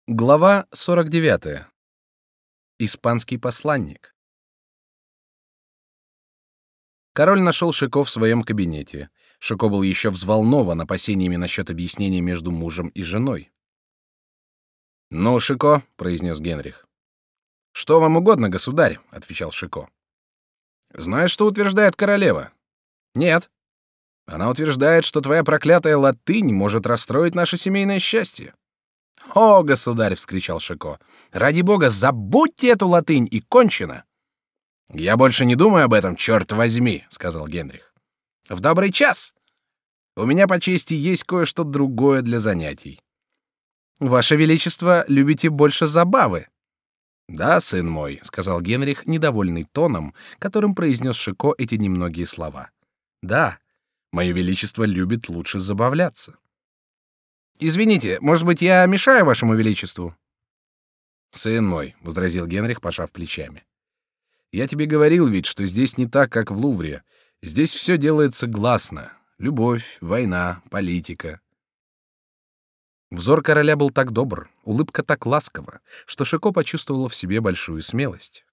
Глава 49. Испанский посланник. Король нашел Шико в своем кабинете. Шико был еще взволнован опасениями насчет объяснения между мужем и женой. «Ну, Шико», — произнес Генрих. «Что вам угодно, государь», — отвечал Шико. «Знаешь, что утверждает королева?» «Нет». «Она утверждает, что твоя проклятая латынь может расстроить наше семейное счастье». «О, государь!» — вскричал Шико. «Ради бога, забудьте эту латынь и кончено!» «Я больше не думаю об этом, черт возьми!» — сказал Генрих. «В добрый час! У меня, по чести, есть кое-что другое для занятий». «Ваше Величество, любите больше забавы?» «Да, сын мой», — сказал Генрих, недовольный тоном, которым произнес Шико эти немногие слова. «Да, мое Величество любит лучше забавляться». «Извините, может быть, я мешаю вашему величеству?» «Сын мой», — возразил Генрих, пожав плечами. «Я тебе говорил ведь, что здесь не так, как в Лувре. Здесь все делается гласно. Любовь, война, политика». Взор короля был так добр, улыбка так ласкова, что Шико почувствовал в себе большую смелость.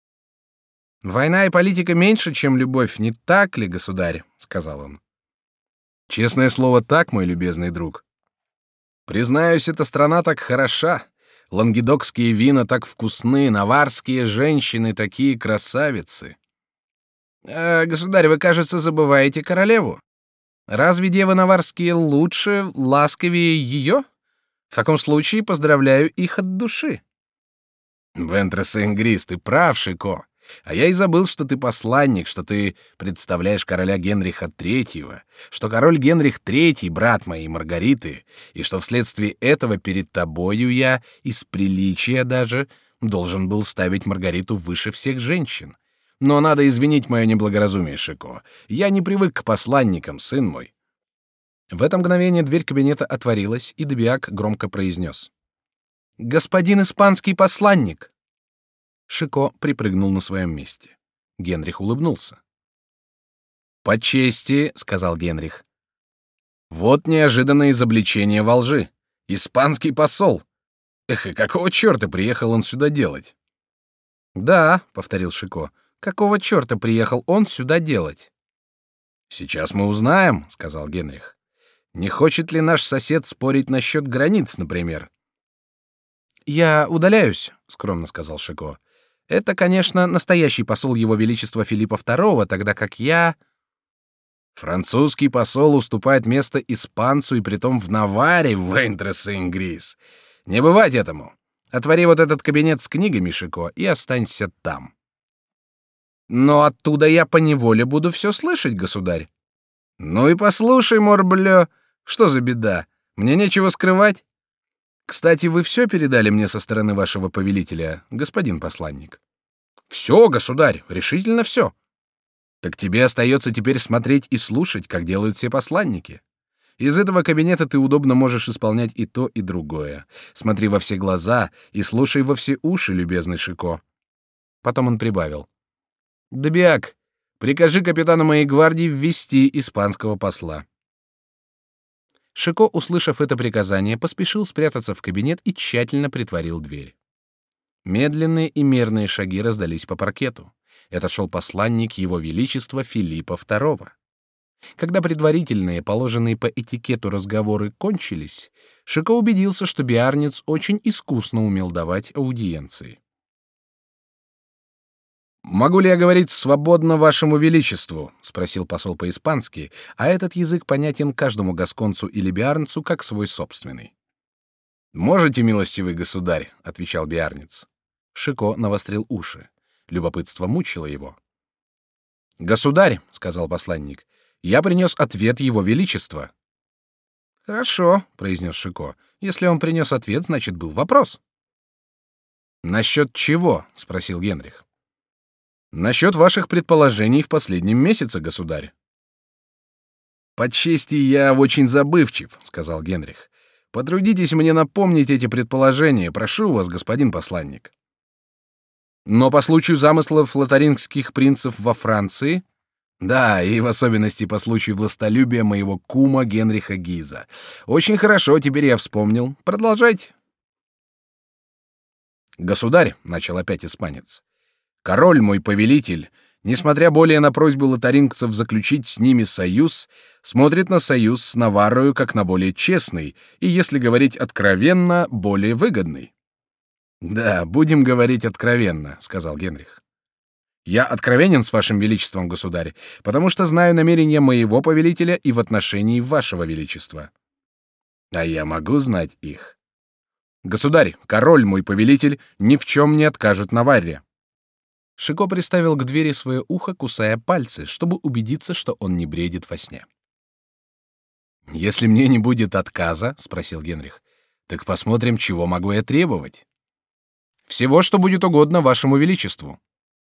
«Война и политика меньше, чем любовь, не так ли, государь?» — сказал он. «Честное слово, так, мой любезный друг. Признаюсь, эта страна так хороша, лангедокские вина так вкусны, наварские женщины такие красавицы». «Государь, вы, кажется, забываете королеву. Разве девы наварские лучше, ласковее ее? В таком случае поздравляю их от души». «Вентрес-Ингрис, ты прав, Шико. А я и забыл, что ты посланник, что ты представляешь короля Генриха III, что король Генрих III — брат моей Маргариты, и что вследствие этого перед тобою я, из приличия даже, должен был ставить Маргариту выше всех женщин. Но надо извинить мое неблагоразумие, Шико. Я не привык к посланникам, сын мой». В это мгновение дверь кабинета отворилась, и Дебиак громко произнес: «Господин испанский посланник!» Шико припрыгнул на своем месте. Генрих улыбнулся. «По чести», — сказал Генрих. «Вот неожиданное изобличение во лжи. Испанский посол. Эх, и какого черта приехал он сюда делать?» «Да», — повторил Шико, — «какого черта приехал он сюда делать?» «Сейчас мы узнаем», — сказал Генрих. «Не хочет ли наш сосед спорить насчет границ, например?» «Я удаляюсь», — скромно сказал Шико. «Это, конечно, настоящий посол Его Величества Филиппа II, тогда как я...» «Французский посол уступает место испанцу, и притом в Наваре, в Вентрес-Ингрис. Не бывать этому. Отвори вот этот кабинет с книгами, Шико, и останься там». «Но оттуда я поневоле буду все слышать, государь». «Ну и послушай, морблё, что за беда? Мне нечего скрывать. Кстати, вы все передали мне со стороны вашего повелителя, господин посланник?» «Все, государь, решительно все». «Так тебе остается теперь смотреть и слушать, как делают все посланники. Из этого кабинета ты удобно можешь исполнять и то, и другое. Смотри во все глаза и слушай во все уши, любезный Шико». Потом он прибавил: «Дебиак, прикажи капитану моей гвардии ввести испанского посла». Шико, услышав это приказание, поспешил спрятаться в кабинет и тщательно притворил дверь. Медленные и мерные шаги раздались по паркету. Это шел посланник Его Величества Филиппа II. Когда предварительные, положенные по этикету разговоры кончились, Шико убедился, что Биарниц очень искусно умел давать аудиенции. «Могу ли я говорить свободно вашему величеству?» — спросил посол по-испански, а этот язык понятен каждому гасконцу или биарнцу как свой собственный. «Можете, милостивый государь», — отвечал биарнец. Шико навострил уши. Любопытство мучило его. «Государь», — сказал посланник, — «я принес ответ Его Величества». «Хорошо», — произнес Шико. «Если он принес ответ, значит, был вопрос». «Насчет чего?» — спросил Генрих. «Насчет ваших предположений в последнем месяце, государь». «По чести я очень забывчив», — сказал Генрих. «Потрудитесь мне напомнить эти предположения, прошу вас, господин посланник». «Но по случаю замыслов лотарингских принцев во Франции...» «Да, и в особенности по случаю властолюбия моего кума Генриха Гиза. Очень хорошо, теперь я вспомнил. Продолжайте». Государь, начал опять испанец, король мой повелитель, несмотря более на просьбу лотарингцев заключить с ними союз, смотрит на союз с Наваррою как на более честный и, если говорить откровенно, более выгодный. Да, будем говорить откровенно, сказал Генрих. Я откровенен с вашим величеством, государь, потому что знаю намерения моего повелителя и в отношении вашего величества. А я могу знать их. Государь, король мой повелитель ни в чем не откажет Наварре. Шико приставил к двери свое ухо, кусая пальцы, чтобы убедиться, что он не бредит во сне. Если мне не будет отказа, спросил Генрих, так посмотрим, чего могу я требовать. Всего, что будет угодно вашему величеству.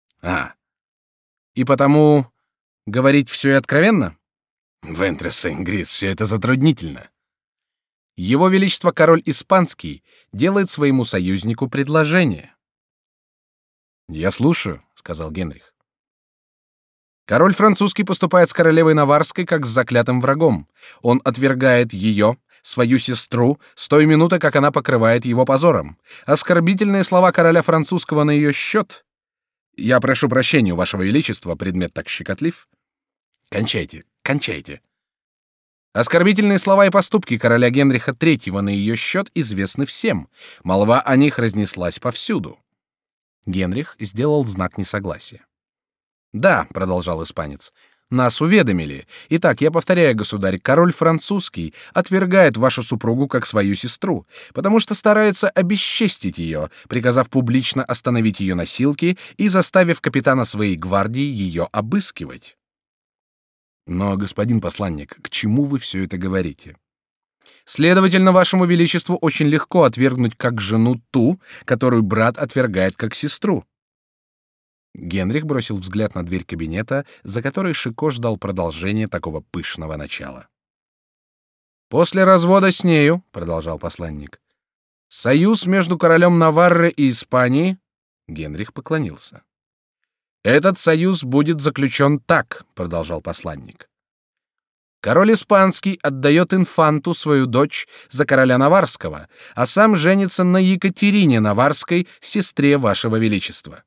И потому говорить все и откровенно? Вентре Сен-Грис, все это затруднительно. Его величество король испанский делает своему союзнику предложение. Я слушаю, сказал Генрих. Король французский поступает с королевой Наварской как с заклятым врагом. Он отвергает ее, свою сестру, с той минуты, как она покрывает его позором. Оскорбительные слова короля французского на ее счет. Я прошу прощения у вашего величества, предмет так щекотлив. Кончайте, кончайте. Оскорбительные слова и поступки короля Генриха III на ее счет известны всем. Молва о них разнеслась повсюду. Генрих сделал знак несогласия. Да, продолжал испанец. Нас уведомили. Итак, я повторяю, государь, король французский отвергает вашу супругу как свою сестру, потому что старается обесчестить ее, приказав публично остановить ее носилки и заставив капитана своей гвардии ее обыскивать. Но, господин посланник, к чему вы все это говорите? Следовательно, вашему величеству очень легко отвергнуть как жену ту, которую брат отвергает как сестру. Генрих бросил взгляд на дверь кабинета, за которой Шико ждал продолжения такого пышного начала. После развода с нею, продолжал посланник, союз между королем Наварры и Испании. Генрих поклонился. Этот союз будет заключен так, продолжал посланник. Король испанский отдает инфанту свою дочь за короля Наварского, а сам женится на Екатерине Наварской, сестре вашего величества.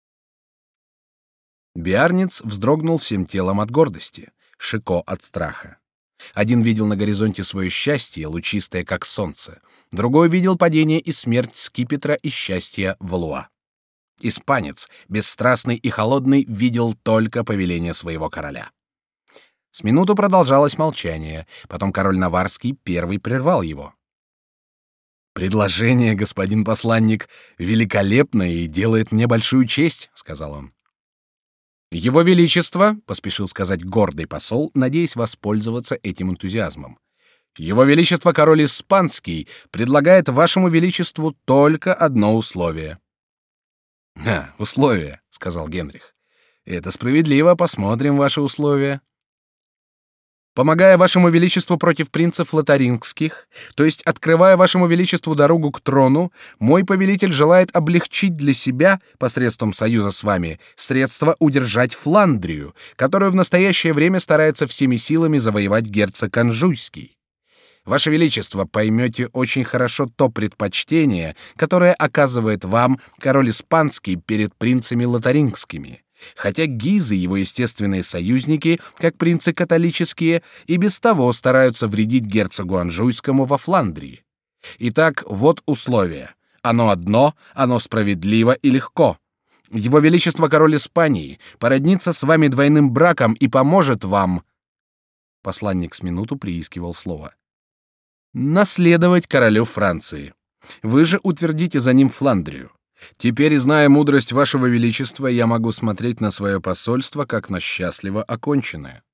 Биарниц вздрогнул всем телом от гордости, Шико от страха. Один видел на горизонте свое счастье, лучистое как солнце, другой видел падение и смерть скипетра и счастья Валуа. Испанец, бесстрастный и холодный, видел только повеление своего короля. С минуту продолжалось молчание, потом король Наварский первый прервал его. «Предложение, господин посланник, великолепное и делает мне большую честь», — сказал он. «Его Величество», — поспешил сказать гордый посол, надеясь воспользоваться этим энтузиазмом, «Его Величество король испанский предлагает вашему Величеству только одно условие». «Условие», — сказал Генрих. «Это справедливо, посмотрим ваши условия». Помогая вашему величеству против принцев лотарингских, то есть открывая вашему величеству дорогу к трону, мой повелитель желает облегчить для себя посредством союза с вами средства удержать Фландрию, которую в настоящее время старается всеми силами завоевать герцог Анжуйский. Ваше величество, поймете очень хорошо то предпочтение, которое оказывает вам король испанский перед принцами лотарингскими. Хотя Гизы, его естественные союзники, как принцы католические, и без того стараются вредить герцогу Анжуйскому во Фландрии. Итак, вот условие. Оно одно, оно справедливо и легко. Его Величество король Испании породнится с вами двойным браком и поможет вам. Посланник с минуту приискивал слово. Наследовать королю Франции. Вы же утвердите за ним Фландрию. Теперь, зная мудрость вашего величества, я могу смотреть на свое посольство как на счастливо оконченное.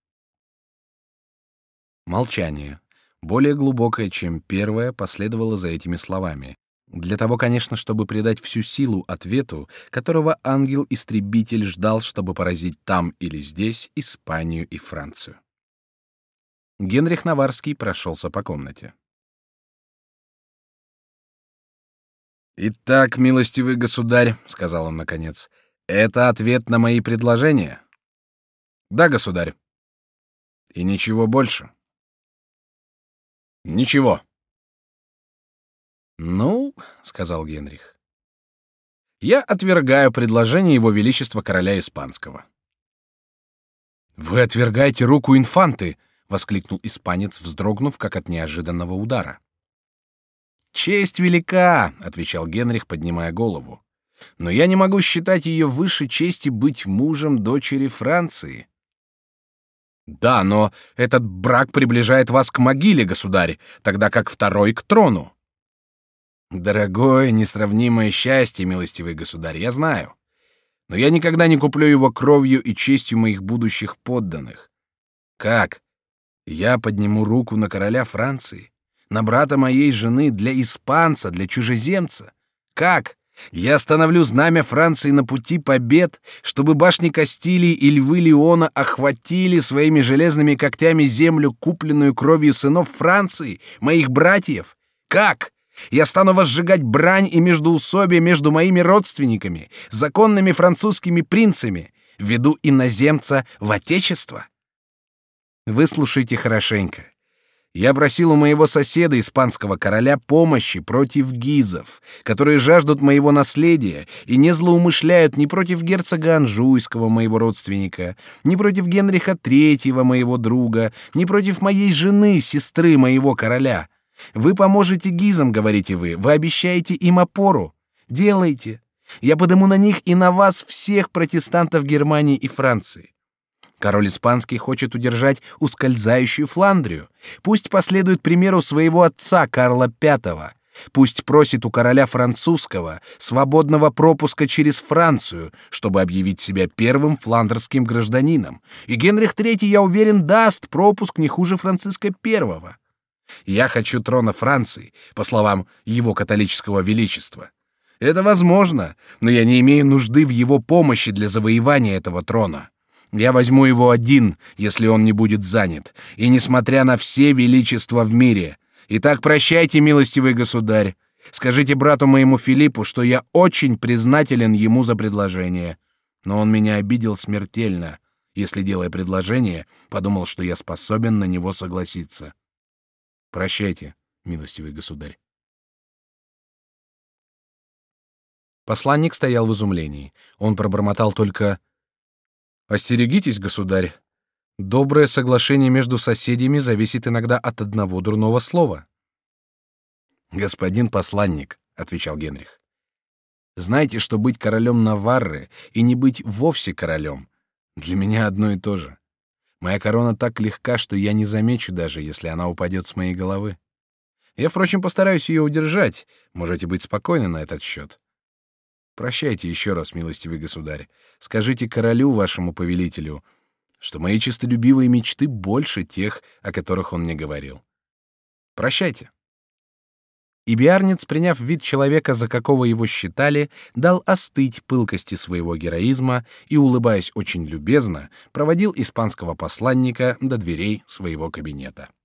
Молчание, более глубокое, чем первое, последовало за этими словами. Для того, конечно, чтобы придать всю силу ответу, которого ангел-истребитель ждал, чтобы поразить там или здесь Испанию и Францию. Генрих Наварский прошелся по комнате. «Итак, милостивый государь», — сказал он наконец, — «это ответ на мои предложения?» «Да, государь». «И ничего больше?» «Ничего». «Ну», — сказал Генрих, Я отвергаю предложение Его Величества короля Испанского. Вы отвергаете руку инфанты, воскликнул испанец, вздрогнув, как от неожиданного удара. Честь велика, отвечал Генрих, поднимая голову. Но я не могу считать ее выше чести быть мужем дочери Франции. Да, но этот брак приближает вас к могиле, государь, тогда как второй к трону. Дорогое, несравнимое счастье, милостивый государь, я знаю. Но я никогда не куплю его кровью и честью моих будущих подданных. Как? Я подниму руку на короля Франции, на брата моей жены, для испанца, для чужеземца? Как? Я остановлю знамя Франции на пути побед, чтобы башни Кастилии и львы Леона охватили своими железными когтями землю, купленную кровью сынов Франции, моих братьев? Как? Я стану возжигать брань и междоусобие между моими родственниками, законными французскими принцами, введу иноземца в отечество? Выслушайте хорошенько. Я просил у моего соседа, испанского короля, помощи против гизов, которые жаждут моего наследия и не злоумышляют ни против герцога Анжуйского, моего родственника, ни против Генриха III, моего друга, ни против моей жены, сестры моего короля. Вы поможете гизам, говорите вы обещаете им опору. Делайте. Я подыму на них и на вас всех протестантов Германии и Франции. Король испанский хочет удержать ускользающую Фландрию. Пусть последует примеру своего отца Карла V. Пусть просит у короля французского свободного пропуска через Францию, чтобы объявить себя первым фландерским гражданином. И Генрих III, я уверен, даст пропуск не хуже Франциска I. Я хочу трона Франции, по словам его католического величества. Это возможно, но я не имею нужды в его помощи для завоевания этого трона. Я возьму его один, если он не будет занят, и несмотря на все величества в мире. Итак, прощайте, милостивый государь. Скажите брату моему Филиппу, что я очень признателен ему за предложение. Но он меня обидел смертельно, если, делая предложение, подумал, что я способен на него согласиться. Прощайте, милостивый государь. Посланник стоял в изумлении. Он пробормотал только: «Остерегитесь, государь. Доброе соглашение между соседями зависит иногда от одного дурного слова». «Господин посланник», — отвечал Генрих, — «знайте, что быть королем Наварры и не быть вовсе королем для меня одно и то же. Моя корона так легка, что я не замечу даже, если она упадет с моей головы. Я, впрочем, постараюсь ее удержать. Можете быть спокойны на этот счет. Прощайте еще раз, милостивый государь. Скажите королю, вашему повелителю, что мои честолюбивые мечты больше тех, о которых он мне говорил. Прощайте». И Биарниц, приняв вид человека, за какого его считали, дал остыть пылкости своего героизма и, улыбаясь очень любезно, проводил испанского посланника до дверей своего кабинета.